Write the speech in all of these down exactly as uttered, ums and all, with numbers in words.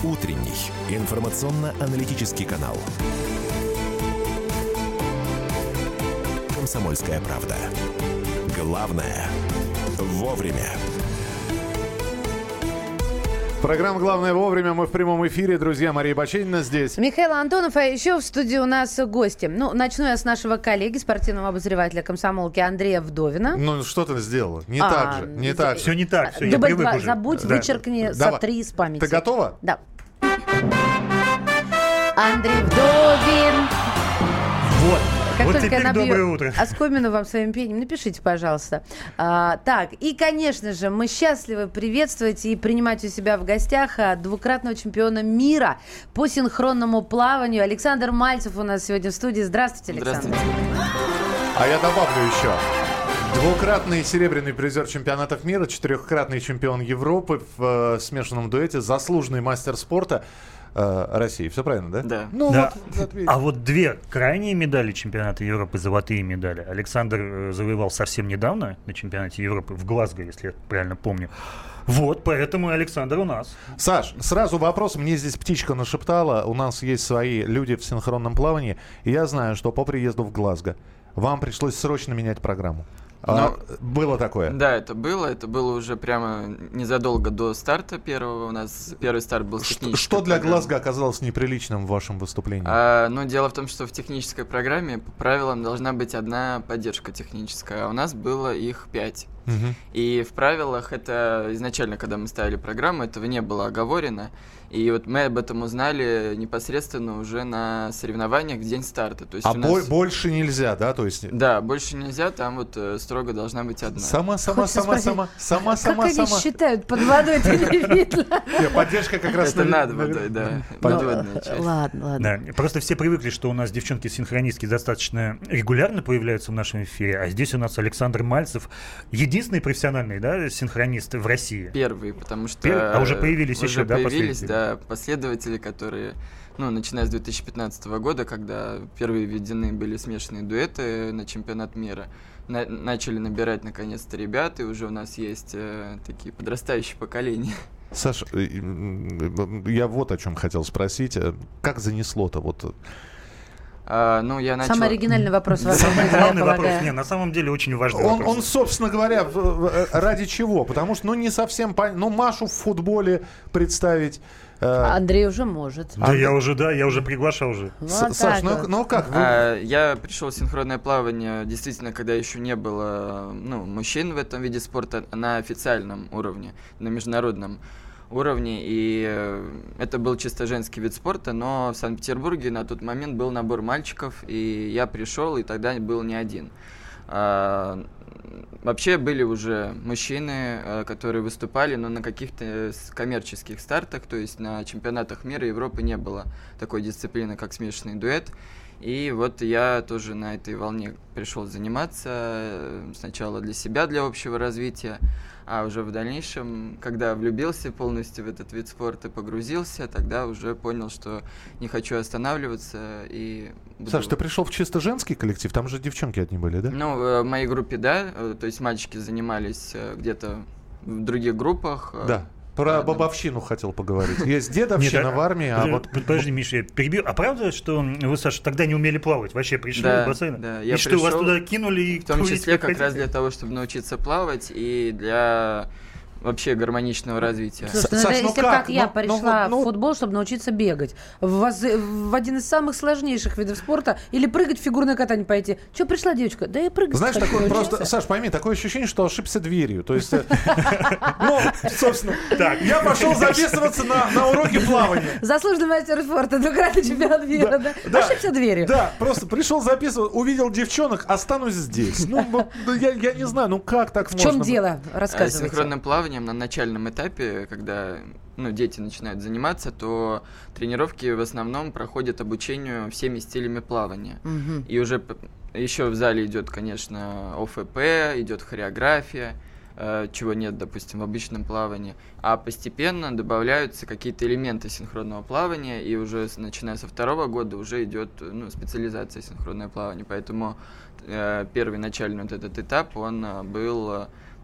Утренний информационно-аналитический канал. «Комсомольская правда». Главное – вовремя. Программа «Главное вовремя». Мы в прямом эфире. Друзья, Мария Баченина здесь. Михаил Антонов. А еще в студии у нас гости. Ну, начну я с нашего коллеги, спортивного обозревателя комсомолки Андрея Вдовина. Ну, что ты сделала? Не а, так же. Не за... так Все не так. Все, Дубль я привык два. уже. Забудь, да. вычеркни, Давай. сотри из памяти. Ты готова? Да. Андрей Вдовин. Вот. Как вот только теперь я доброе набью утро. оскомину вам своим пением, напишите, пожалуйста. А, так, и, конечно же, мы счастливы приветствовать и принимать у себя в гостях двукратного чемпиона мира по синхронному плаванию. Александр Мальцев у нас сегодня в студии. Здравствуйте, Александр. Здравствуйте. А я добавлю еще. Двукратный серебряный призер чемпионатов мира, четырехкратный чемпион Европы в э, смешанном дуэте, заслуженный мастер спорта э, России. Все правильно, да? Да. Ну, Да. Вот, вот, А вот две крайние медали чемпионата Европы, золотые медали, Александр э, завоевал совсем недавно на чемпионате Европы в Глазго, если я правильно помню. Вот, поэтому Александр у нас. Саш, сразу вопрос. Мне здесь птичка нашептала. У нас есть свои люди в синхронном плавании. И я знаю, что по приезду в Глазго вам пришлось срочно менять программу. А, было такое? Да, это было. Это было уже прямо незадолго до старта первого. У нас первый старт был с технической Что для программы. Глазго оказалось неприличным в вашем выступлении? А, ну, дело в том, что в технической программе по правилам должна быть одна поддержка техническая, а у нас было их пять. Угу. И в правилах это изначально, когда мы ставили программу, этого не было оговорено. И вот мы об этом узнали непосредственно уже на соревнованиях в день старта. То есть А у нас... бо- больше нельзя, да? То есть... Да, больше нельзя, там вот э, строго должна быть одна. Сама, сама, Хочется сама, спросить, сама, сама, как сама, они сама. считают? Под водой это не видно. Нет, поддержка как раз... Это на- над на- водой, да. Под- Подводная часть. Ладно, ладно. Да, просто все привыкли, что у нас девчонки-синхронистки достаточно регулярно появляются в нашем эфире, а здесь у нас Александр Мальцев, единственный профессиональный, да, синхронист в России. Первый, потому что... Первый? А уже появились уже еще, да, появились, последователи? да, последователи, которые, ну, начиная с две тысячи пятнадцатого года, когда впервые введены были смешанные дуэты на чемпионат мира, на- начали набирать, наконец-то, ребят, и уже у нас есть э, такие подрастающие поколения. Саш, э, э, я вот о чем хотел спросить. Как занесло-то? Вот... А, ну, я начал... Самый оригинальный вопрос в вашем Самый жизни, я главный вопрос, полагаю. не, на самом деле очень важный Он, вопрос. он, собственно говоря, в- в- ради чего? Потому что, ну, не совсем понятно. Ну, Машу в футболе представить. э, Андрей уже может. Да, я уже, да, я уже приглашал уже. Вот С- так Саш, ну, вот. ну как? Вы- А, я пришел в синхронное плавание, действительно, когда еще не было, ну, мужчин в этом виде спорта на официальном уровне, на международном уровне, и э, это был чисто женский вид спорта, но в Санкт-Петербурге на тот момент был набор мальчиков, и я пришел, и тогда был не один. А, вообще были уже мужчины, э, которые выступали, но на каких-то э, с- коммерческих стартах, то есть на чемпионатах мира и Европы не было такой дисциплины, как смешанный дуэт. И вот я тоже на этой волне пришел заниматься, э, сначала для себя, для общего развития, а уже в дальнейшем, когда влюбился полностью в этот вид спорта, погрузился, тогда уже понял, что не хочу останавливаться. И буду... Саш, ты пришел в чисто женский коллектив? Там же девчонки одни были, да? Ну, э, в моей группе, да, э, то есть мальчики занимались э, где-то в других группах. э, Да. Про да, бабовщину хотел поговорить. Есть дедовщина Нет, а- в армии, а Подожди, вот... Подожди, Миша, я перебью. А правда, что вы, Саша, тогда не умели плавать? Вообще пришли Да, в бассейн? да, И я что, вас пришел, туда кинули и В том плывите, числе как хотите? раз для того, чтобы научиться плавать и для вообще гармоничного развития. Слушай, ну, Саш, это ну если как? как я Ну, ну, пришла ну, в футбол, чтобы научиться бегать, в, воз- в один из самых сложнейших видов спорта, или прыгать в фигурное катание пойти. Че пришла девочка? Да я прыгать Знаешь, хочу такое научиться. просто, Саш, пойми, такое ощущение, что ошибся дверью. То есть, э, ну, собственно, Так, я пошел записываться на, на уроки плавания. Заслуженный мастер спорта, двукратный чемпион мира, да? Да, Ошибся дверью. Да, просто пришел записывать, увидел девчонок, останусь здесь. Ну, вот, ну, я, я не знаю, ну как так В можно? чем дело? А Рассказывайте. синхронным плаванием на начальном этапе, когда ну, дети начинают заниматься, то тренировки в основном проходят обучению всеми стилями плавания. Мгм. И уже п- еще в зале идет, конечно, О Ф П, идет хореография, э, чего нет, допустим, в обычном плавании. А постепенно добавляются какие-то элементы синхронного плавания, и уже с- начиная со второго года уже идет ну, специализация синхронное плавание. Поэтому э, первый начальный вот этот этап, он э, был э,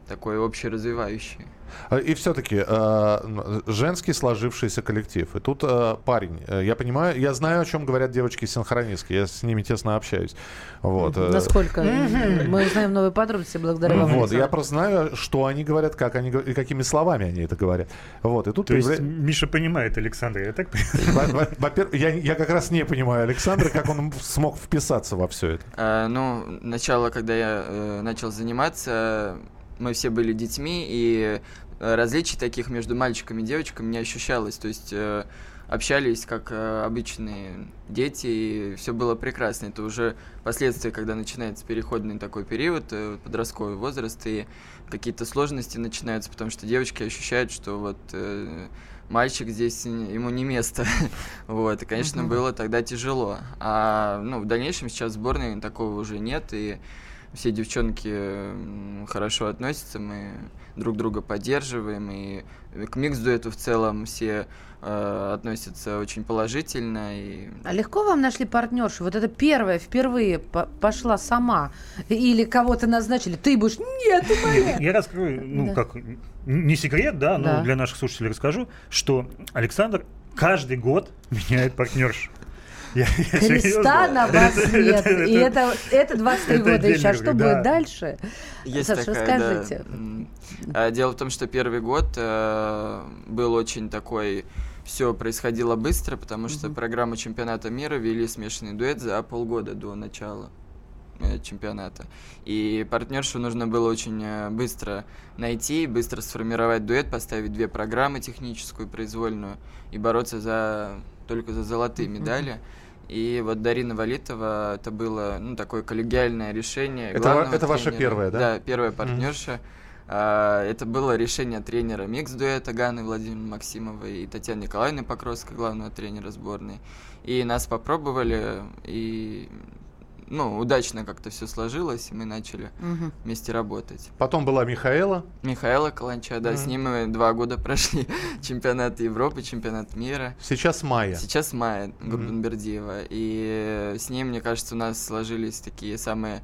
такой общеразвивающий. И все-таки э, женский сложившийся коллектив. И тут э, парень. Я понимаю, я знаю, о чем говорят девочки-синхронистки. Я с ними тесно общаюсь. Вот. Насколько? Мы узнаем новые подробности благодаря вам. Вот. Я просто знаю, что они говорят, как они и какими словами они это говорят. Вот. И тут То появля... есть Миша понимает Александра, я так понимаю? Во-первых, я, я как раз не понимаю Александра, как он смог вписаться во все это. А, ну, начало, когда я э, начал заниматься, мы все были детьми, и различий таких между мальчиками и девочками не ощущалось. То есть э, общались как э, обычные дети, и все было прекрасно. Это уже последствия, когда начинается переходный такой период, э, подростковый возраст, и какие-то сложности начинаются, потому что девочки ощущают, что вот э, мальчик здесь, ему не место. Вот, и, конечно, uh-huh. было тогда тяжело. А ну, в дальнейшем сейчас в сборной такого уже нет, и все девчонки хорошо относятся, мы друг друга поддерживаем, и к микс-дуэту в целом все э, относятся очень положительно. И... А легко вам нашли партнершу? Вот это первая, впервые по- пошла сама? Или кого-то назначили? Ты будешь? Нет, ты моя! Я раскрою, ну Да. как, не секрет, да, но Да. для наших слушателей расскажу, что Александр каждый год меняет партнершу. Я, я Креста серьезно. на вас Это- нет. это- И это, это двадцать три это года еще. А отдельный что уровень, будет да. дальше? Есть Саша, такая, расскажите. да. М, а, Дело в том, что первый год э, был очень такой, все происходило быстро, потому что Мгм. программу чемпионата мира вели смешанный дуэт за полгода до начала э, чемпионата. И партнершу нужно было очень э, быстро найти, быстро сформировать дуэт, поставить две программы, техническую и произвольную, и бороться за, только за золотые Мгм. медали. И вот Дарина Валитова, это было ну, такое коллегиальное решение. Это главного ва- это ваша тренера. первая, да? Да, первая партнерша. А, это было решение тренера микс-дуэта Ганны Владимировны Максимовой и Татьяны Николаевны Покровской, главного тренера сборной. И нас попробовали, и ну, удачно как-то все сложилось, и мы начали Мгм. вместе работать. Потом была Михаэла. Михаила Каланча, да, Мгм. с ним мы два года прошли чемпионат Европы, чемпионат мира. Сейчас Майя. Сейчас Майя Мгм. Гурбенбердиева. И с ней, мне кажется, у нас сложились такие самые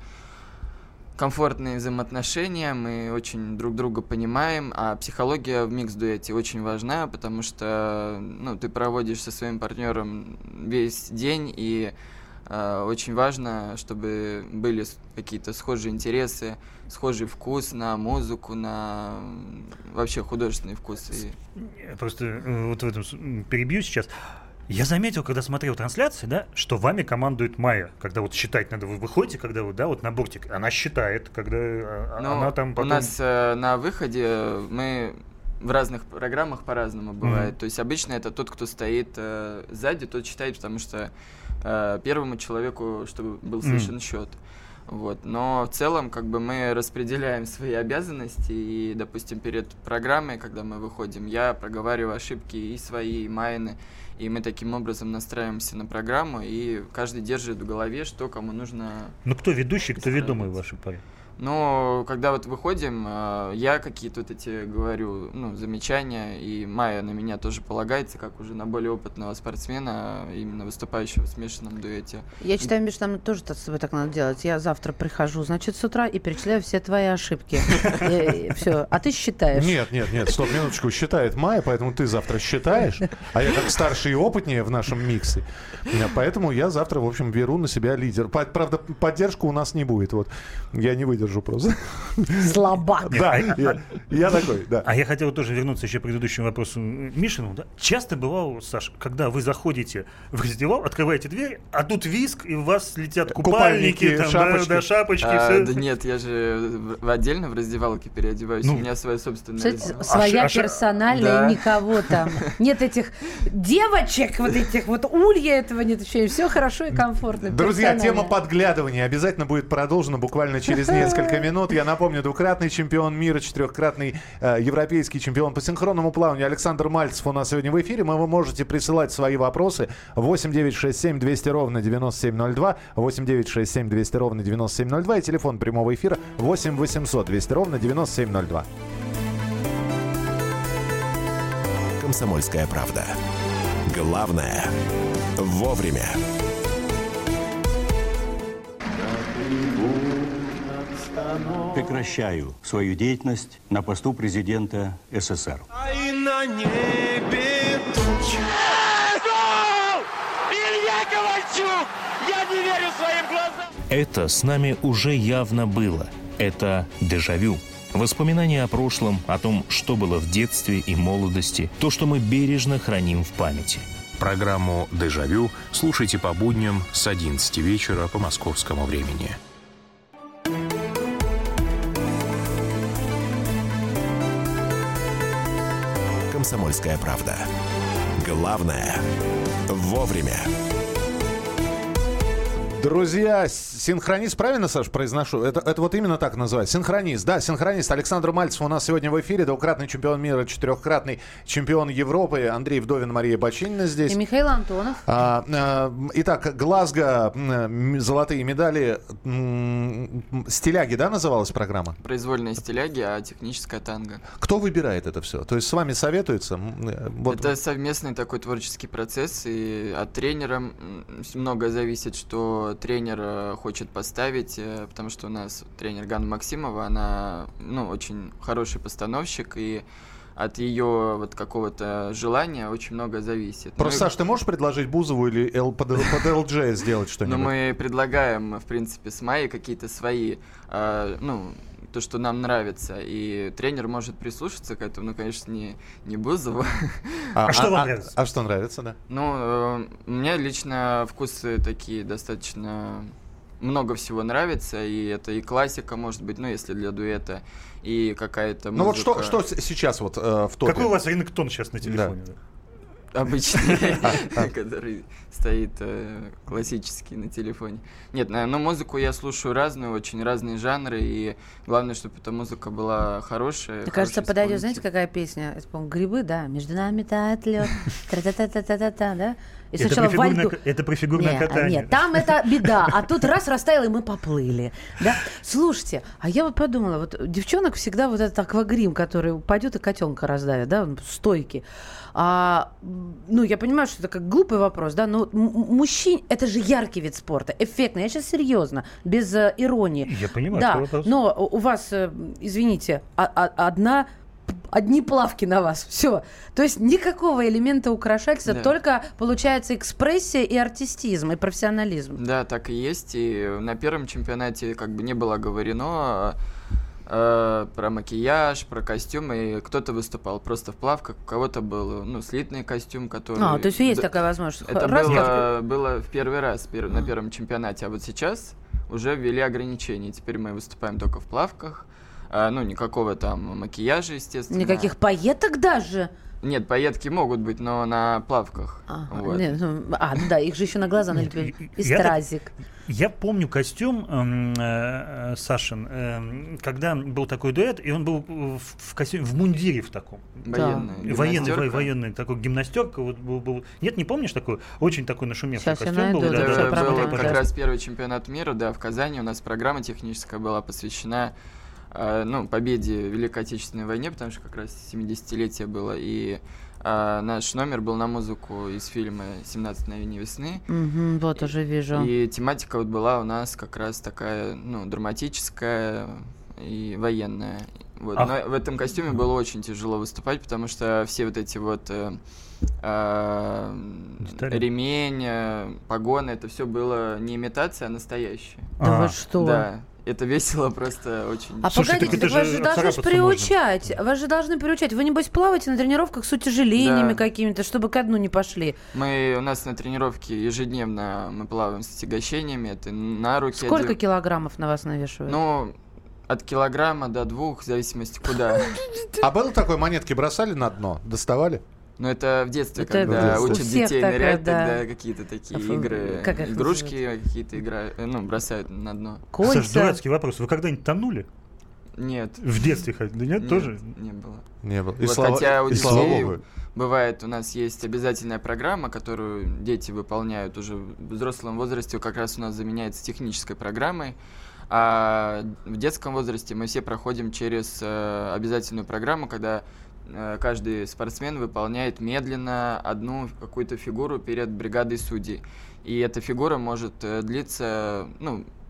комфортные взаимоотношения, мы очень друг друга понимаем, а психология в микс-дуэте очень важна, потому что ну, ты проводишь со своим партнером весь день, и э, очень важно, чтобы были с- какие-то схожие интересы, схожий вкус на музыку, на м, вообще художественный вкус. И... Я просто э, вот в этом с- м, перебью сейчас. Я заметил, когда смотрел трансляции, да, что вами командует Майя. Когда вот считать надо, вы выходите, когда вот, да, вот на бортик, она считает, когда э, Ну, она там потом... У нас э, на выходе мы в разных программах по-разному бывает. То есть обычно это тот, кто стоит э, сзади, тот считает, потому что э, первому человеку, чтобы был слышен Мгм. счет. Вот. Но в целом, как бы мы распределяем свои обязанности, и, допустим, перед программой, когда мы выходим, я проговариваю ошибки и свои, и Майины, и мы таким образом настраиваемся на программу, и каждый держит в голове, что кому нужно. Ну кто ведущий, кто Устраивается. ведомый в вашей паре? Но когда вот выходим, э, я какие-то вот эти говорю, ну, замечания, и Майя на меня тоже полагается, как уже на более опытного спортсмена, именно выступающего в смешанном дуэте. Я считаю, Миш, нам тоже с собой так надо делать. Я завтра прихожу, значит, с утра и перечисляю все твои ошибки. Все. А ты считаешь? Нет, нет, нет, стоп, минуточку, считает Майя, поэтому ты завтра считаешь, а я как старший и опытнее в нашем миксе, поэтому я завтра, в общем, беру на себя лидер. По- Правда, поддержку у нас не будет, вот, я не выдержу просто. Слабак. Да, я, я такой, да. А я хотел тоже вернуться еще к предыдущему вопросу Мишину. Да? Часто бывало, Саш, когда вы заходите в раздевал, открываете дверь, а тут виск, и у вас летят купальники, Купальники, там, шапочки. Да, да, шапочки. А, всё. да нет, я же в, в отдельно в раздевалке переодеваюсь, Ну, у меня своя собственная Кстати, раздевалка. своя а ша- персональная, Да. никого там. Нет этих девочек, вот этих вот улья этого нет еще. Все хорошо и комфортно. Друзья, тема персонально. подглядывания обязательно будет продолжена буквально через несколько минут. Я напомню, двукратный чемпион мира, четырехкратный э, европейский чемпион по синхронному плаванию Александр Мальцев у нас сегодня в эфире. Мы, вы можете присылать свои вопросы восемь девятьсот шестьдесят семь двести ровно девяносто семь ноль два, восемь девятьсот шестьдесят семь двести ровно девяносто семь ноль два и телефон прямого эфира восемь восемьсот двести ровно девяносто семь ноль два. «Комсомольская правда». Главное – вовремя. прекращаю свою деятельность на посту президента СССР. А и на небе тучи. Илья Ковальчук! Я не верю своим глазам! Это с нами уже явно было. Это дежавю. Воспоминания о прошлом, о том, что было в детстве и молодости, то, что мы бережно храним в памяти. Программу «Дежавю» слушайте по будням с одиннадцати вечера по московскому времени. «Комсомольская правда». Главное – вовремя. Друзья, синхронист, правильно, Саш, произношу? Это, это вот именно так называется. Синхронист, да, синхронист. Александр Мальцев у нас сегодня в эфире. Двукратный чемпион мира, четырехкратный чемпион Европы. Андрей Вдовин, Мария Бочинина здесь. И Михаил Антонов. А, а, итак, Глазго, золотые медали. Стиляги, да, называлась программа? Произвольные стиляги, а техническая танго. Кто выбирает это все? То есть с вами советуются? Вот. Это совместный такой творческий процесс, и от тренера много зависит, что тренер хочет поставить, потому что у нас тренер Ганна Максимова, она, ну, очень хороший постановщик, и от ее вот какого-то желания очень много зависит. Просто, ну, Саш, ты можешь предложить Бузову или L, под, под эл джей сделать что-нибудь? Ну, мы предлагаем, в принципе, с Майей какие-то свои, э, ну, то, что нам нравится, и тренер может прислушаться к этому, ну, конечно, не, не Бузову. А, а что а, вам а, нравится? А что нравится, да? Ну, э, у меня лично вкусы такие достаточно... Много всего нравится, и это и классика, может быть, ну, если для дуэта, и какая-то музыка... Ну, вот что, что сейчас вот э, в топе? Какой у вас рингтон сейчас на телефоне? Да. Обычный, который стоит классический на телефоне. Нет, но музыку я слушаю разную, очень разные жанры, и главное, чтобы эта музыка была хорошая. Мне кажется, подойдет, знаете, какая песня? Это, по-моему, «Грибы», да? «Между нами тает лед», тра-та-та-та-та-та, да? И это, сначала про фигурное, Вальду... это про фигурное нет, катание. Нет, там это беда, а тут раз растаяло, и мы поплыли. Да? Слушайте, а я вот подумала, вот девчонок всегда вот этот аквагрим, который упадет и котенка раздавит, да, стойки. А, ну, я понимаю, что это как глупый вопрос, да, но мужчин, это же яркий вид спорта, эффектный. Я сейчас серьезно, без э, иронии. Я понимаю, да, что вопрос. Но у вас, э, извините, а, а, одна... Одни плавки на вас. Все. То есть никакого элемента украшательства, да. Только получается экспрессия и артистизм, и профессионализм. Да, так и есть. И на первом чемпионате как бы не было говорено э, про макияж, про костюмы. И кто-то выступал просто в плавках, у кого-то был, ну, слитный костюм, который... А, то есть есть да, такая возможность. Это было, было в первый раз пер, на первом чемпионате. А вот сейчас уже ввели ограничения. Теперь мы выступаем только в плавках. А, ну, никакого там макияжа, естественно. Никаких пайеток даже? Нет, пайетки могут быть, но на плавках. А, вот. нет, ну, а, ну да, их же еще на глаза налепили. И стразик. Я, я помню костюм э, э, Сашин, э, когда был такой дуэт, и он был в, в костюме, в мундире в таком. Военный. Военный, во, военный такой гимнастерка. Вот, был, был. Нет, не помнишь такой? Очень такой нашумевший сейчас костюм был. Да, да, это да, был да, как раз первый чемпионат мира, да, в Казани. У нас программа техническая была посвящена ну, победе в Великой Отечественной войне, потому что как раз семидесятилетие было, и а, наш номер был на музыку из фильма «семнадцать мгновений весны». Mm-hmm, вот и, уже вижу. И тематика вот была у нас как раз такая, ну, драматическая и военная. Вот. А. Но в этом костюме было очень тяжело выступать, потому что все вот эти вот э, э, ремень, погоны, это все было не имитация, а настоящее. Да вы что? Да. Это весело, просто очень... А Слушай, погодите, так вас же должны приучать. Можно. Вас же должны приучать. Вы, небось, плаваете на тренировках с утяжелениями, да, какими-то, чтобы ко дну не пошли. Мы, у нас на тренировке ежедневно мы плаваем с отягощениями. Это на руки... Сколько одев... килограммов на вас навешивают? Ну, от килограмма до двух, в зависимости куда. А было такое, монетки бросали на дно, доставали? Ну, это в детстве, это когда учат детей такая, нырять, да. Тогда какие-то такие а, игры, игрушки какие-то играют, ну, бросают на дно. Кольца. Саш, дурацкий вопрос. Вы когда-нибудь тонули? Нет. В детстве хоть? Да нет, нет, тоже? Не было. Не было. И вот, слава, хотя у и детей слава бывает, у нас есть обязательная программа, которую дети выполняют уже в взрослом возрасте, как раз у нас заменяется технической программой. А в детском возрасте мы все проходим через э, обязательную программу, когда э, каждый спортсмен выполняет медленно одну какую-то фигуру перед бригадой судей. И эта фигура может э, длиться, ну,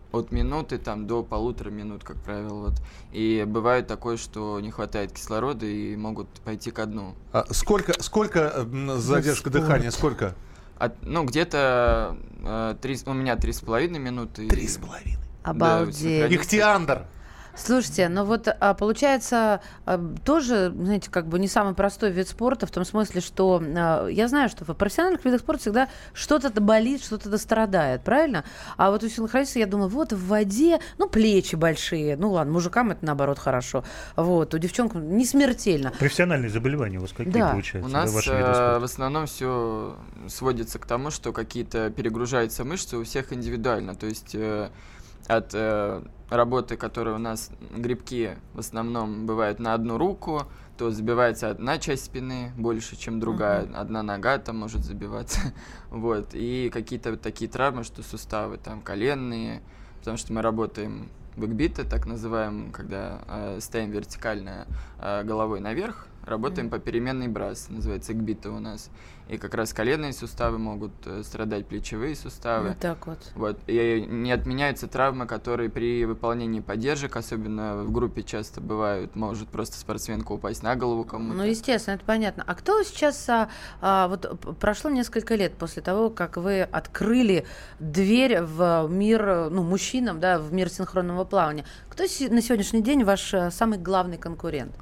от минуты там, до полутора минут, как правило. Вот. И бывает такое, что не хватает кислорода и могут пойти ко дну. А сколько, сколько задержка дыхания? Сколько? От, ну, где-то э, три, у меня три с половиной минуты. Три с половиной? Обалдеть. Да, Ихтиандр! Слушайте, ну вот а, получается а, тоже, знаете, как бы не самый простой вид спорта, в том смысле, что а, я знаю, что в профессиональных видах спорта всегда что-то болит, что-то страдает, правильно? А вот у синхронистов, я думаю, вот в воде, ну, плечи большие, ну ладно, мужикам это наоборот хорошо, вот, у девчонок не смертельно. Профессиональные заболевания у вас какие Да. получаются? У нас да, ваши виды спорта? э, в основном все сводится к тому, что какие-то перегружаются мышцы у всех индивидуально, то есть э, от э, работы, которые у нас грибки в основном бывают на одну руку, то забивается одна часть спины больше, чем другая, uh-huh. одна нога там может забиваться, вот, и какие-то такие травмы, что суставы там коленные, потому что мы работаем бэкбиты, так называем, когда э, стоим вертикально э, головой наверх, работаем mm-hmm. по переменной брас, называется экбиты у нас. И как раз коленные суставы могут э, страдать, плечевые суставы. Вот так вот. Вот. И не отменяются травмы, которые при выполнении поддержек, особенно в группе часто бывают, может просто спортсменка упасть на голову кому-то. Ну, естественно, это понятно. А кто сейчас, а, а, вот прошло несколько лет после того, как вы открыли дверь в мир, ну, мужчинам, да, в мир синхронного плавания, кто си- на сегодняшний день ваш а, самый главный конкурент?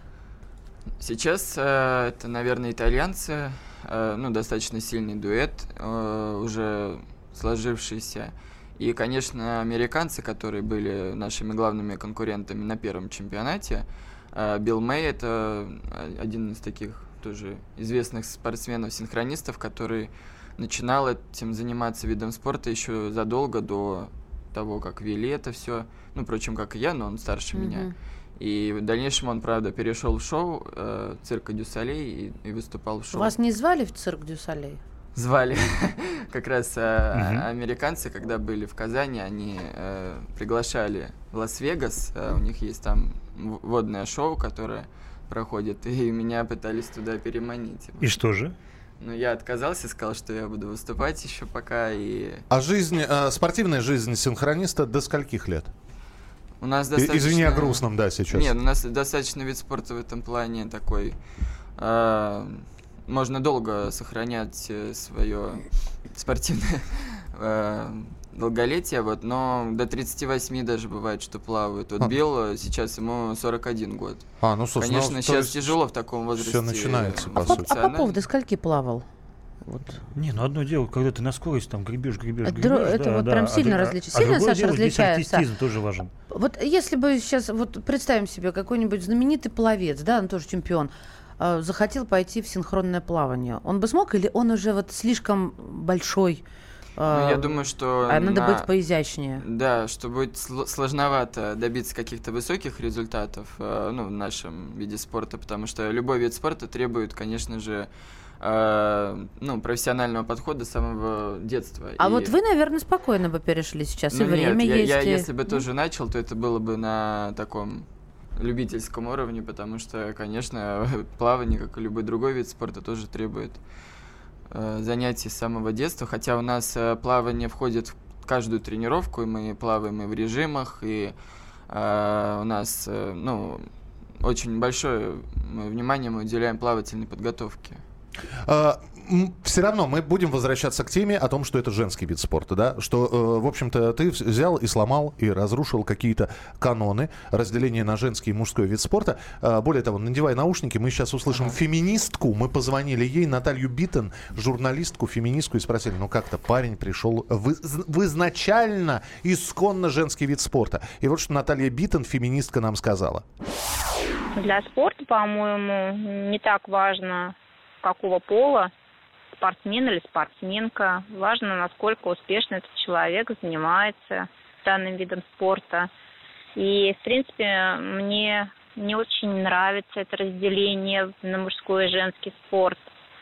Сейчас э, это, наверное, итальянцы, э, ну, достаточно сильный дуэт, э, уже сложившийся. И, конечно, американцы, которые были нашими главными конкурентами на первом чемпионате. Э, Билл Мэй – это один из таких тоже известных спортсменов-синхронистов, который начинал этим заниматься видом спорта еще задолго до того, как вели это все. Ну, впрочем, как и я, но он старше mm-hmm. меня. И в дальнейшем он, правда, перешел в шоу э, «Цирка дю Солей» и, и выступал в шоу. Вас не звали в «Цирк дю Солей»? Звали. Как раз э, uh-huh. американцы, когда были в Казани, они э, приглашали в Лас-Вегас. Э, у них есть там водное шоу, которое проходит, и меня пытались туда переманить. И что же? Ну, я отказался, сказал, что я буду выступать еще пока. И... А жизнь, э, спортивная жизнь синхрониста до скольких лет? У нас достаточно... Извини о грустном, да, сейчас. Нет, у нас достаточно вид спорта в этом плане такой... Э, можно долго сохранять свое спортивное э, долголетие, вот, но до тридцати восьми даже бывает, что плавают. Вот а. Билл, сейчас ему сорок один год. А, ну, слушай, конечно, ну, сейчас тяжело в таком возрасте. Все начинается, по а, сути. А Попов до скольки плавал? Вот. Не, ну одно дело, когда ты на скорости там гребешь, гребешь, это, гребешь. Это да, вот да, прям а, сильно а, различается. А сильно, другое Саша, дело, различается? артистизм тоже важен. Вот если бы сейчас, вот представим себе, какой-нибудь знаменитый пловец, да, он тоже чемпион, э, захотел пойти в синхронное плавание, он бы смог, или он уже вот слишком большой? Э, ну, я думаю, что... А надо на... быть поизящнее. Да, что будет сложновато добиться каких-то высоких результатов, э, ну, в нашем виде спорта, потому что любой вид спорта требует, конечно же, ну, профессионального подхода с самого детства. А и... вот вы, наверное, спокойно бы перешли сейчас, ну, и время нет, есть. Я, я, и... если бы тоже начал, то это было бы на таком любительском уровне, потому что, конечно, плавание, как и любой другой вид спорта, тоже требует э, занятий с самого детства, хотя у нас э, плавание входит в каждую тренировку, и мы плаваем и в режимах, и э, у нас, э, ну, очень большое внимание мы уделяем плавательной подготовке. Uh, все равно мы будем возвращаться к теме о том, что это женский вид спорта, да, что, uh, в общем-то, ты взял и сломал, и разрушил какие-то каноны разделения на женский и мужской вид спорта. Uh, более того, надевая наушники, мы сейчас услышим ага. феминистку, мы позвонили ей, Наталью Биттен, журналистку, феминистку, и спросили, ну как-то парень пришел в, в изначально, исконно женский вид спорта. И вот что Наталья Биттен, феминистка, нам сказала. Для спорта, по-моему, не так важно, какого пола, спортсмен или спортсменка. Важно, насколько успешно этот человек занимается данным видом спорта. И, в принципе, мне не очень нравится это разделение на мужской и женский спорт.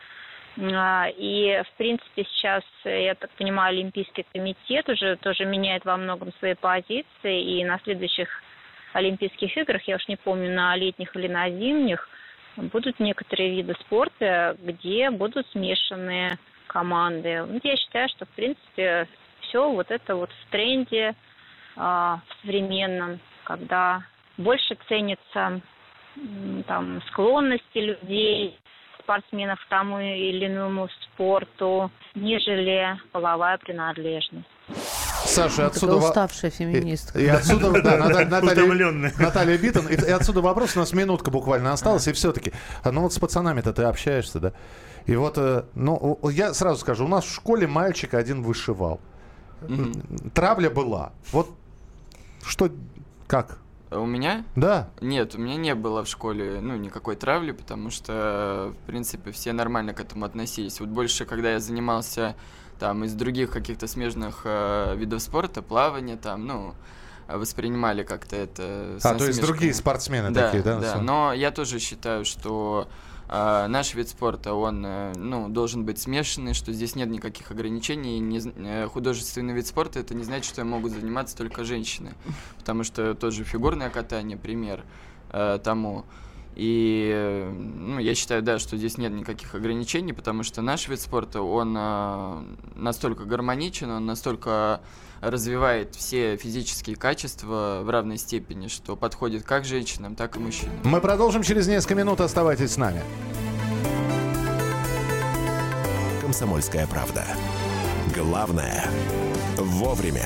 И, в принципе, сейчас, я так понимаю, Олимпийский комитет уже тоже меняет во многом свои позиции. И на следующих Олимпийских играх, я уж не помню, на летних или на зимних, будут некоторые виды спорта, где будут смешанные команды. Я считаю, что, в принципе, все вот это вот в тренде, в современном, когда больше ценятся там склонности людей, спортсменов к тому или иному спорту, нежели половая принадлежность. Саша, отсюда... Такая уставшая феминистка. И, и отсюда, да, Наталья, Наталья, Наталья Биттон. И, и отсюда вопрос, у нас минутка буквально осталась, и все-таки, ну вот с пацанами-то ты общаешься, да? И вот, ну, я сразу скажу, у нас в школе мальчик один вышивал. Mm-hmm. Травля была. Вот что, как? У меня? Да. Нет, у меня не было в школе, ну, никакой травли, потому что, в принципе, все нормально к этому относились. Вот больше, когда я занимался там из других каких-то смежных э, видов спорта, плавания, там, ну, воспринимали как-то это... А, то есть другие спортсмены да, такие, да? Да, но я тоже считаю, что э, наш вид спорта, он, э, ну, должен быть смешанный, что здесь нет никаких ограничений. Не, э, художественный вид спорта, это не значит, что могут заниматься только женщины, потому что тоже фигурное катание, пример э, тому. И, ну, я считаю, да, что здесь нет никаких ограничений, потому что наш вид спорта, он э, настолько гармоничен, он настолько развивает все физические качества в равной степени, что подходит как женщинам, так и мужчинам. Мы продолжим через несколько минут. Оставайтесь с нами. «Комсомольская правда». Главное – вовремя.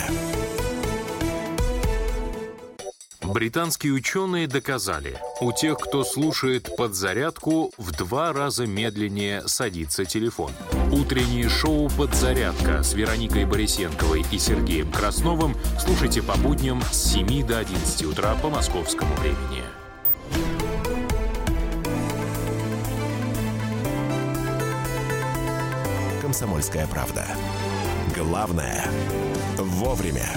Британские ученые доказали, у тех, кто слушает «Подзарядку», в два раза медленнее садится телефон. Утреннее шоу «Подзарядка» с Вероникой Борисенковой и Сергеем Красновым слушайте по будням с семи до одиннадцати утра по московскому времени. «Комсомольская правда». Главное – вовремя.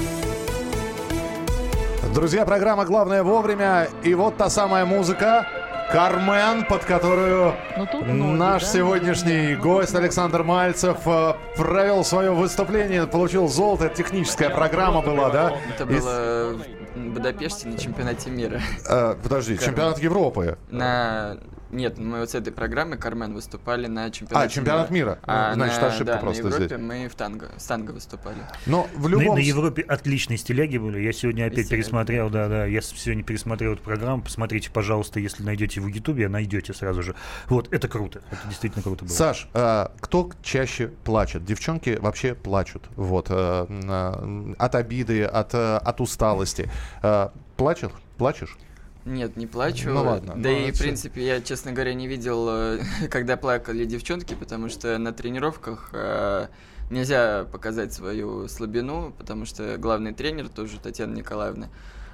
Друзья, программа «Главное вовремя». И вот та самая музыка «Кармен», под которую ноги, наш да? сегодняшний гость Александр Мальцев провел свое выступление, получил золото. Это техническая программа была, да? Это было в Будапеште на чемпионате мира. А, подожди, Кармен. Чемпионат Европы? На... Нет, мы вот с этой программой «Кармен» выступали на чемпионате А, чемпионат мира. мира. А Значит, на, ошибка да, просто на Европе здесь. мы в танго, с танго выступали. Но в любом... на, на Европе отличные стиляги были. Я сегодня опять Стиляги. пересмотрел, да, да. Я сегодня пересмотрел эту программу. Посмотрите, пожалуйста, если найдете в Ютубе, найдете сразу же. Вот, это круто. Это действительно круто было. Саш, а, кто чаще плачет? Девчонки вообще плачут. Вот. А, а, от обиды, от, от усталости. А, плачешь? Плачешь? Нет, не плачу. Ну ладно. Да ну, и, это... в принципе, я, честно говоря, не видел, когда плакали девчонки, потому что на тренировках э, нельзя показать свою слабину, потому что главный тренер, тоже Татьяна Николаевна,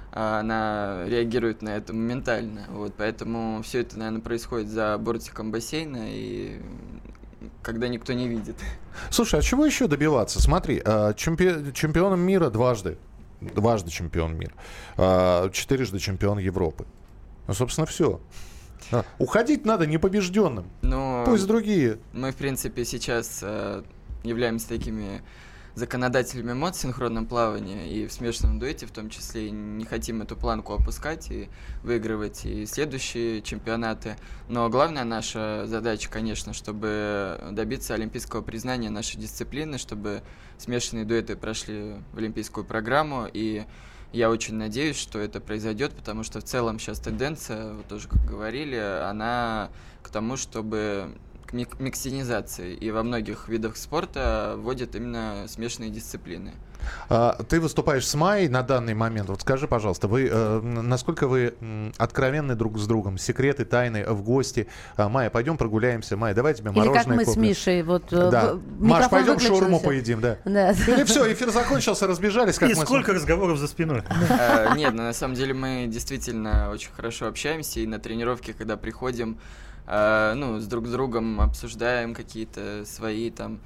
она реагирует на это моментально. Вот, поэтому все это, наверное, происходит за бортиком бассейна, и когда никто не видит. Слушай, а чего еще добиваться? Смотри, чемпи... чемпионом мира дважды. Дважды чемпион мира. Четырежды чемпион Европы. Ну, собственно, все. Уходить надо непобежденным. Но пусть другие. Мы, в принципе, сейчас являемся такими законодателями мод в синхронном плавании и в смешанном дуэте в том числе. И не хотим эту планку опускать и выигрывать и следующие чемпионаты. Но главная наша задача, конечно, чтобы добиться олимпийского признания нашей дисциплины, чтобы смешанные дуэты прошли в олимпийскую программу. И я очень надеюсь, что это произойдет, потому что в целом сейчас тенденция, вот тоже как говорили, она к тому, чтобы к миксинизации. И во многих видах спорта вводят именно смешанные дисциплины. А, ты выступаешь с Майей на данный момент. Вот скажи, пожалуйста, вы, э, насколько вы э, откровенны друг с другом? Секреты, тайны в гости? А, Майя, пойдем прогуляемся. Майя, давай тебе мороженое купим. Или как мы куплю. С Мишей. Вот, да. Маш, пойдем шаурму поедим. Да. Да. Или все, эфир закончился, разбежались. Как И мы сколько с... разговоров за спиной? Нет, на самом деле мы действительно очень хорошо общаемся. И на тренировке, когда приходим, ну, с друг с другом обсуждаем какие-то свои там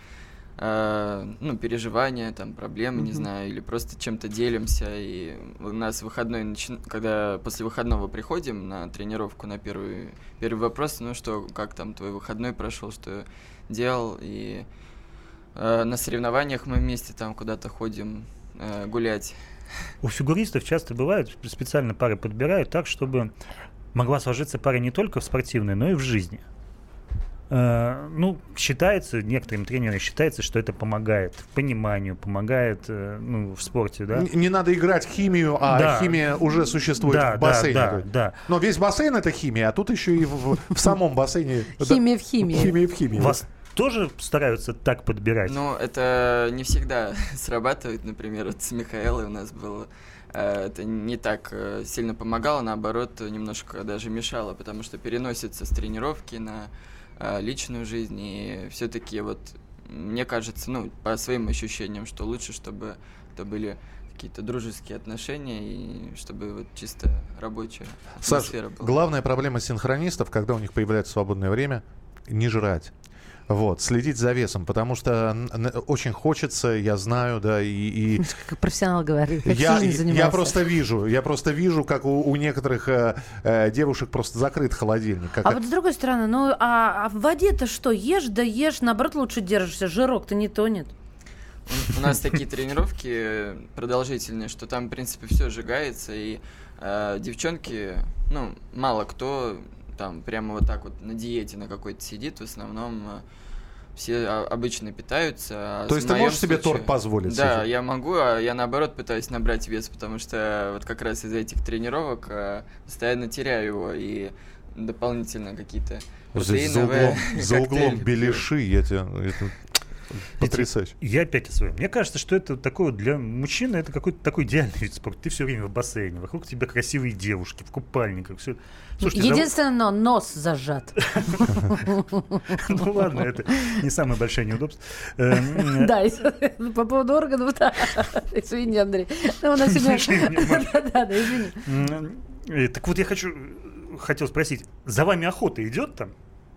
ну, переживания, там, проблемы, mm-hmm. не знаю, или просто чем-то делимся. И у нас выходной, начи... когда после выходного приходим на тренировку, на первый, первый вопрос, ну что, как там твой выходной прошел, что делал, и э, на соревнованиях мы вместе там куда-то ходим э, гулять. У фигуристов часто бывает, специально пары подбирают так, чтобы могла сложиться пара не только в спортивной, но и в жизни. Ну, считается, некоторым тренерам считается, что это помогает пониманию, помогает ну, в спорте, да. Не, не надо играть химию, а да. химия уже существует да, в бассейне. Да, да, да. Но весь бассейн — это химия, а тут еще и в, в самом бассейне... Химия в химии. Химия в химии. Вас тоже стараются так подбирать? Ну, это не всегда срабатывает. Например, вот с Михаилой у нас было... Это не так сильно помогало, наоборот, немножко даже мешало, потому что переносится с тренировки на личную жизнь, и все-таки вот мне кажется, ну, по своим ощущениям, что лучше, чтобы это были какие-то дружеские отношения и чтобы вот чисто рабочая атмосфера Саш, была. Главная проблема синхронистов, когда у них появляется свободное время, не жрать. Вот, следить за весом, потому что очень хочется, я знаю, да, и... и... Как профессионал говорит, как я, сильно занимался. Я просто вижу, я просто вижу, как у, у некоторых э, э, девушек просто закрыт холодильник. Как... А вот с другой стороны, ну, а, а в воде-то что, ешь да ешь, наоборот, лучше держишься, жирок-то не тонет. У нас такие тренировки продолжительные, что там, в принципе, все сжигается, и э, девчонки, ну, мало кто там прямо вот так вот на диете на какой-то сидит, в основном все обычно питаются. А То есть ты можешь случае, себе торт позволить? Да, сейчас? я могу, а я наоборот пытаюсь набрать вес, потому что вот как раз из-за этих тренировок а, постоянно теряю его, и дополнительно какие-то протеиновые За углом беляши, я тебе... Потрясающе. Я опять о своем. Мне кажется, что это такой вот для мужчины, это какой-то такой идеальный вид спорта. Ты все время в бассейне, вокруг тебя красивые девушки, в купальниках. Все. Слушайте, единственное, но нос зажат. Ну ладно, это не самое большое неудобство. Да, по поводу органов, да. Извини, Андрей. Да, да, да, извини. Так вот, я хочу, хотел спросить, за вами охота идет там?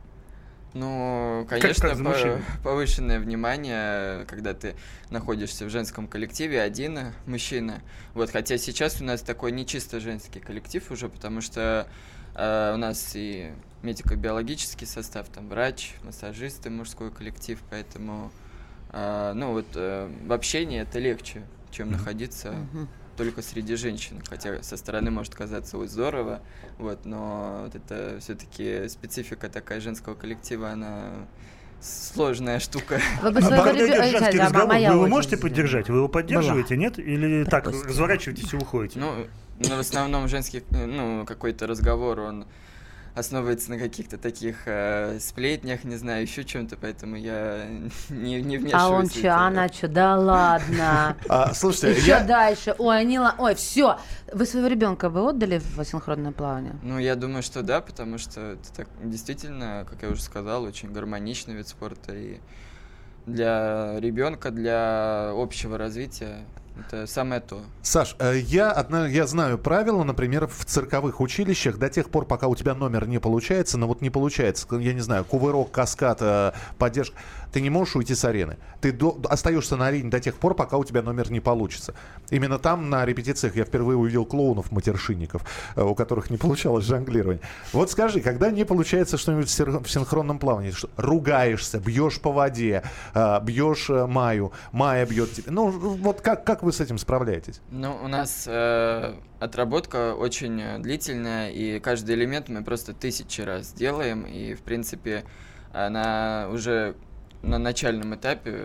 Ну, конечно, как, как повышенное внимание, когда ты находишься в женском коллективе, один мужчина. Вот, хотя сейчас у нас такой не чисто женский коллектив уже, потому что э, у нас и медико-биологический состав, там врач, массажисты, мужской коллектив, поэтому, э, ну вот, э, в общении это легче, чем mm-hmm. находиться mm-hmm. только среди женщин, хотя со стороны может казаться, ой, здорово, вот, но вот это все-таки специфика такая женского коллектива, она сложная штука. Вы бы а когда идет женский да, разговор, вы его можете поддержать? Вы его поддерживаете, была. Нет? Или так, разворачиваетесь и уходите? Ну, ну, в основном женский, ну, какой-то разговор, он основывается на каких-то таких э, сплетнях, не знаю, еще чем-то, поэтому я не, не вмешиваюсь. А он что, она что, да ладно. А, слушайте, и я... что дальше? Ой, они, ой, все. Вы своего ребенка вы отдали в асинхронное плавание? Ну, я думаю, что да, потому что это так, действительно, как я уже сказал, очень гармоничный вид спорта, и для ребенка, для общего развития это самое то. Саш, я, одна, я знаю правила, например, в цирковых училищах до тех пор, пока у тебя номер не получается, но вот не получается, я не знаю, кувырок, каскад, поддержка, ты не можешь уйти с арены. Ты до, остаешься на арене до тех пор, пока у тебя номер не получится. Именно там, на репетициях, я впервые увидел клоунов-матершинников, у которых не получалось жонглирование. Вот скажи, когда не получается что-нибудь в синхронном плавании, что ругаешься, бьешь по воде, бьешь Майю, Майя бьет тебя. Ну, вот как, как вы с этим справляетесь? Ну, у нас э, отработка очень длительная, и каждый элемент мы просто тысячи раз делаем, и, в принципе, она уже на начальном этапе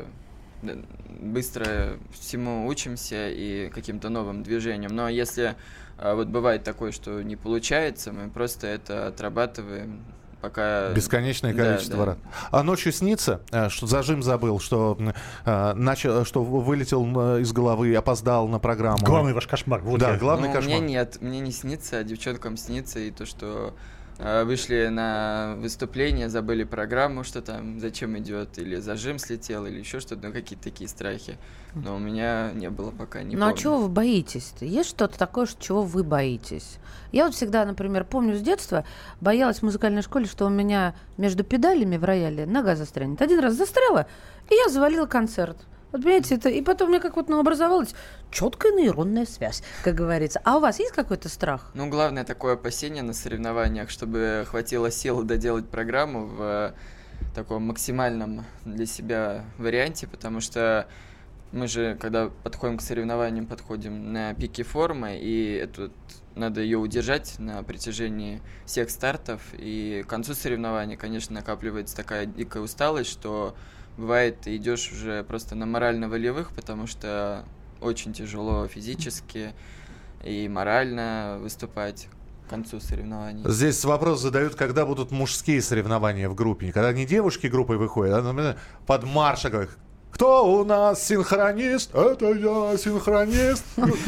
быстро всему учимся и каким-то новым движениям. Но если э, вот бывает такое, что не получается, мы просто это отрабатываем. Пока... Бесконечное количество да, раз. Да. А ночью снится, что зажим забыл, что, э, начал, что вылетел из головы, опоздал на программу. Главный ваш кошмар. Вот да, я. главный ну, кошмар. Мне нет, мне не снится, а девчонкам снится, и то, что э, вышли на выступление, забыли программу, что там, зачем идет, или зажим слетел, или еще что-то, ну, какие-то такие страхи. Но у меня не было пока, не Ну, помню. а чего вы боитесь-то? Есть что-то такое, чего вы боитесь? Я вот всегда, например, помню с детства, боялась в музыкальной школе, что у меня между педалями в рояле нога застрянет. Один раз застряла, и я завалила концерт. Вот понимаете, это... и потом у меня как вот ну, образовалась четкая нейронная связь, как говорится. А у вас есть какой-то страх? Ну, главное такое опасение на соревнованиях, чтобы хватило сил доделать программу в таком максимальном для себя варианте, потому что мы же, когда подходим к соревнованиям, подходим на пике формы, и эту, надо ее удержать на протяжении всех стартов, и к концу соревнований, конечно, накапливается такая дикая усталость, что бывает, ты идешь уже просто на морально-волевых, потому что очень тяжело физически и морально выступать к концу соревнований. Здесь вопрос задают, когда будут мужские соревнования в группе. Когда не девушки группой выходят, а например, под марш, как кто у нас синхронист? Это я, синхронист.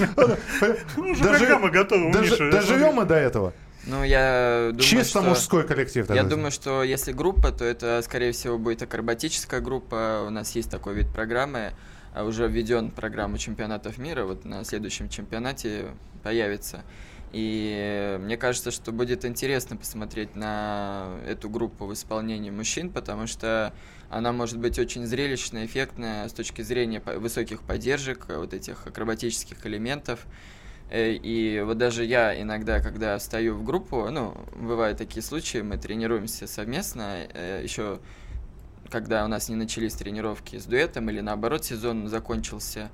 Программа готова, доживем мы до этого? Ну, я думаю, Чисто что... мужской коллектив. Я думаю, что если группа, то это, скорее всего, будет акробатическая группа. У нас есть такой вид программы. Уже введен в программу чемпионатов мира. Вот на следующем чемпионате появится. И мне кажется, что будет интересно посмотреть на эту группу в исполнении мужчин, потому что она может быть очень зрелищная, эффектная с точки зрения высоких поддержек, вот этих акробатических элементов. И вот даже я иногда, когда встаю в группу, ну, бывают такие случаи, мы тренируемся совместно, еще когда у нас не начались тренировки с дуэтом или наоборот сезон закончился,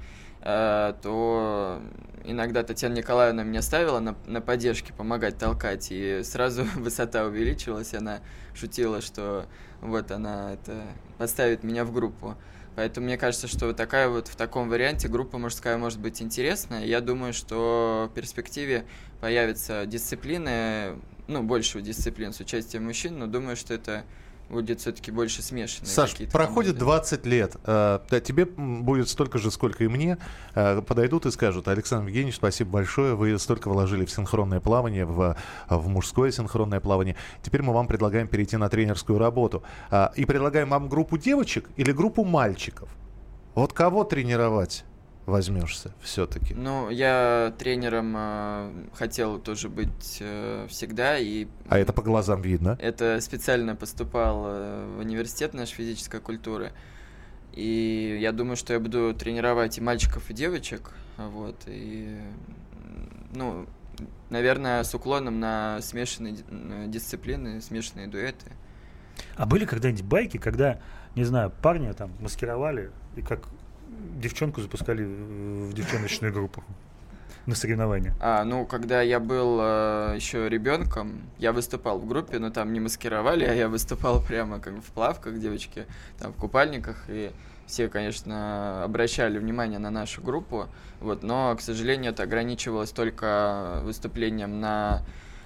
то иногда Татьяна Николаевна меня ставила на, на поддержке, помогать толкать, и сразу высота увеличилась, она шутила, что вот она это поставит меня в группу. Поэтому мне кажется, что вот такая вот в таком варианте группа мужская может быть интересная. Я думаю, что в перспективе появятся дисциплины, ну, больше дисциплин с участием мужчин, но думаю, что это будет все-таки больше смешанные. Саш, проходит команды. двадцать лет. Э, да, тебе будет столько же, сколько и мне. Э, подойдут и скажут: Александр Евгеньевич, спасибо большое. Вы столько вложили в синхронное плавание, в, в мужское синхронное плавание. Теперь мы вам предлагаем перейти на тренерскую работу. Э, и предлагаем вам группу девочек или группу мальчиков. Вот кого тренировать возьмешься все-таки? Ну, я тренером э, хотел тоже быть э, всегда. И а это по глазам видно? Это специально поступал э, в университет нашей физической культуры. И я думаю, что я буду тренировать и мальчиков, и девочек. Вот, и, ну, наверное, с уклоном на смешанные дисциплины, смешанные дуэты. А были когда-нибудь байки, когда, не знаю, парня там маскировали и как... девчонку запускали в девчоночную группу на соревнования? А, ну, когда я был э, еще ребенком, я выступал в группе, но там не маскировали, а я выступал прямо как в плавках, девочки там в купальниках, и все, конечно, обращали внимание на нашу группу, вот, но, к сожалению, это ограничивалось только выступлением на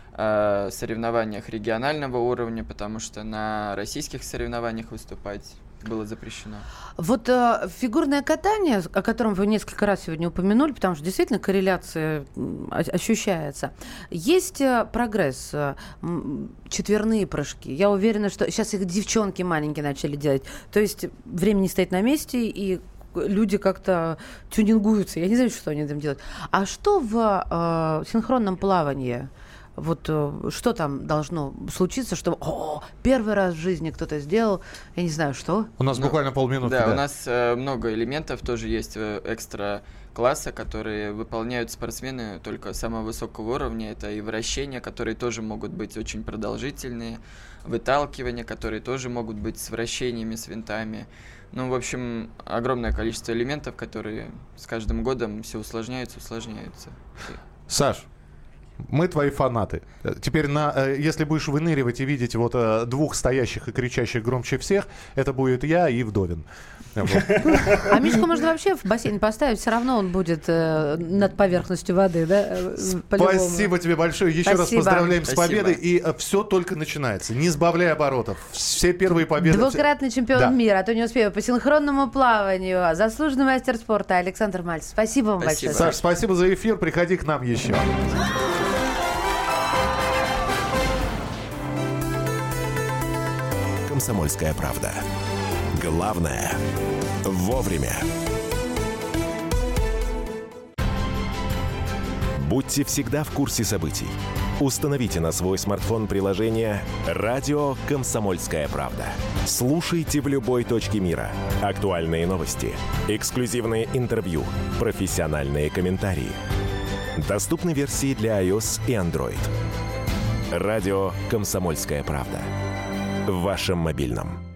э, соревнованиях регионального уровня, потому что на российских соревнованиях выступать было запрещено. Вот э, фигурное катание, о котором вы несколько раз сегодня упомянули, потому что действительно корреляция ощущается. Есть э, прогресс, э, четверные прыжки. Я уверена, что сейчас их девчонки маленькие начали делать. То есть время не стоит на месте, и люди как-то тюнингуются. Я не знаю, что они там делают. А что в э, синхронном плавании? Вот что там должно случиться, чтобы о, первый раз в жизни кто-то сделал, я не знаю, что? У нас ну, буквально полминуты. Да, да, у нас э, много элементов, тоже есть э, экстра класса, которые выполняют спортсмены только самого высокого уровня. Это и вращения, которые тоже могут быть очень продолжительные, выталкивания, которые тоже могут быть с вращениями, с винтами. Ну, в общем, огромное количество элементов, которые с каждым годом все усложняются, усложняются. Саш, мы твои фанаты. Теперь, на, если будешь выныривать и видеть вот двух стоящих и кричащих громче всех, это будет я и Вдовин. Вот. А Мишку можно вообще в бассейн поставить, все равно он будет э, над поверхностью воды, да? По-любому. Спасибо тебе большое. Еще Спасибо. раз поздравляем Спасибо. с победой. И все только начинается. Не сбавляй оборотов. Все первые победы. Двукратный чемпион да. мира, а то не успею, по синхронному плаванию. Заслуженный мастер спорта Александр Мальцев. Спасибо вам спасибо. большое. Саш, спасибо за эфир. Приходи к нам еще. «Комсомольская правда». Главное – вовремя. Будьте всегда в курсе событий. Установите на свой смартфон приложение «Радио Комсомольская правда». Слушайте в любой точке мира. Актуальные новости, эксклюзивные интервью, профессиональные комментарии. Доступны версии для iOS и Android. «Радио Комсомольская правда». В вашем мобильном.